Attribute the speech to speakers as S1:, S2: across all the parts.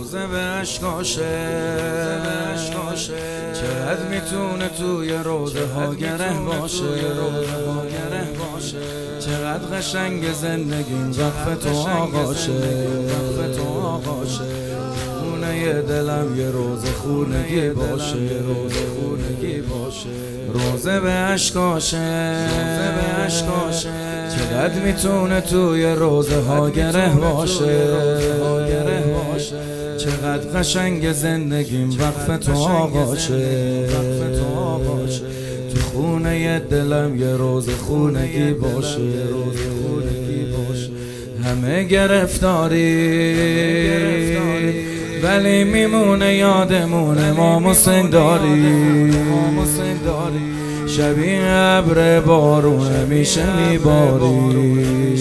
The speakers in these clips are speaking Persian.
S1: روزه به اشکاشه چقدر میتونه توی روزه ها گره باشه چقدر قشنگ زندگیم وقف تو آقاشه خونه دلم یه روزه خونگی باشه روزه به اشکاشه چقدر میتونه توی روزه ها گره باشه چقدر قشنگ زندگیم وقف تو آقاشه تو خونه دلم یه روز خونگی باشه همه گرفتاری ولی میمونه یادمونه ما مسنداری شبیه ابر بارونه میشه میباری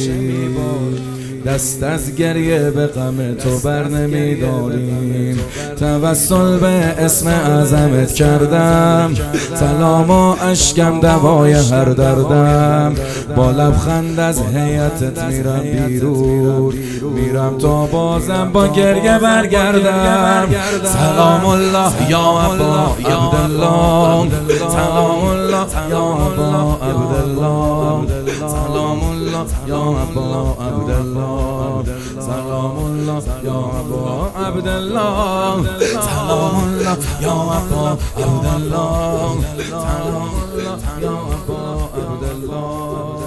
S1: دست از گریه به غم تو بر نمیداریم توسل به اسم اعظمت کردم سلام و اشکم دوای هر دردم با لبخند از هیئتت میرم بیرون میرم تا بازم با گریه برگردم سلام الله یا ابا عبدالله سلام الله یا ابا عبدالله سلام الله یا ابا عبدالله سلام الله یا ابا عبدالله سلام الله یا ابا عبدالله سلام الله یا ابا عبدالله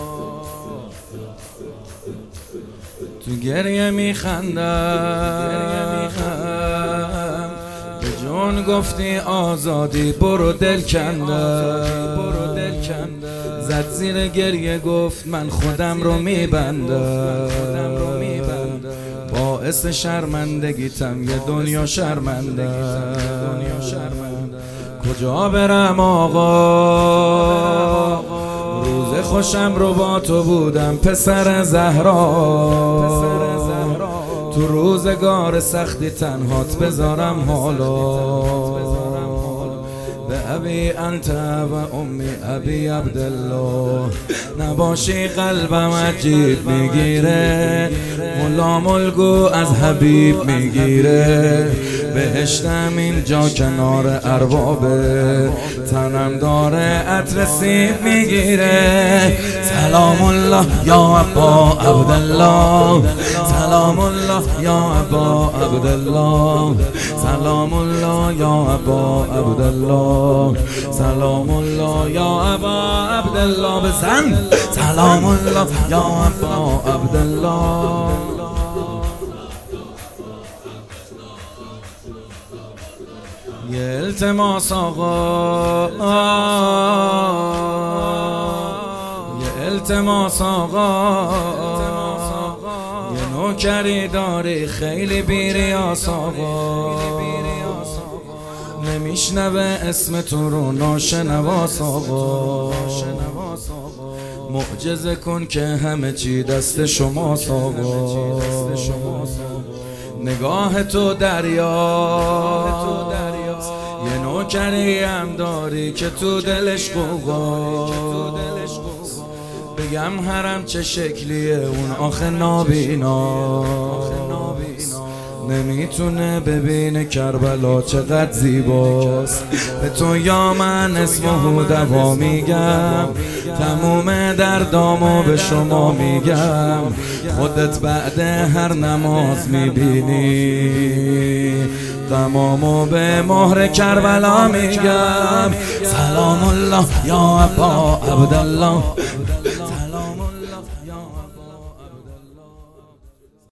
S1: تو گریه میخندم به جون گفتی آزادی برو دل کندم زد زیر گریه گفت من خودم رو میبندم باعث شرمندگیتم یه دنیا شرمنده کجا برم آقا روز خوشم رو با تو بودم پسر زهرا تو روزگار سختی تنهات بذارم حالا به ابی انت و امی ابی عبدالله نباشی قلبم عجیب میگیره غلام الگو از حبیب میگیره بهشتم اینجا کنار اربابه تنم داره عطر سیب میگیره سلام الله یا ابا عبدالله سلام الله یا ابا عبدالله سلام الله یا ابا عبدالله سلام الله یا ابا عبدالله بزن سلام الله یا ابا عبدالله یه التماس آقا یه التماس آقا یه نوکری داری خیلی بیریاس آقا نمیشنوه اسم تو رو ناشنواس آقا معجزه کن که همه چی دست شماست آقا نگاه تو دریا یه نوکری هم داری که تو دلش قوقا بگم حرم چه شکلیه اون آخه نابینا نمیتونه ببینه کربلا چقدر زیباست به تو یا من اسمه دوا میگم تموم دردامو به شما میگم خودت بعد هر نماز میبینی تمامو به مهر کربلا میگم سلام الله یا ابا عبدالله سلام الله یا ابا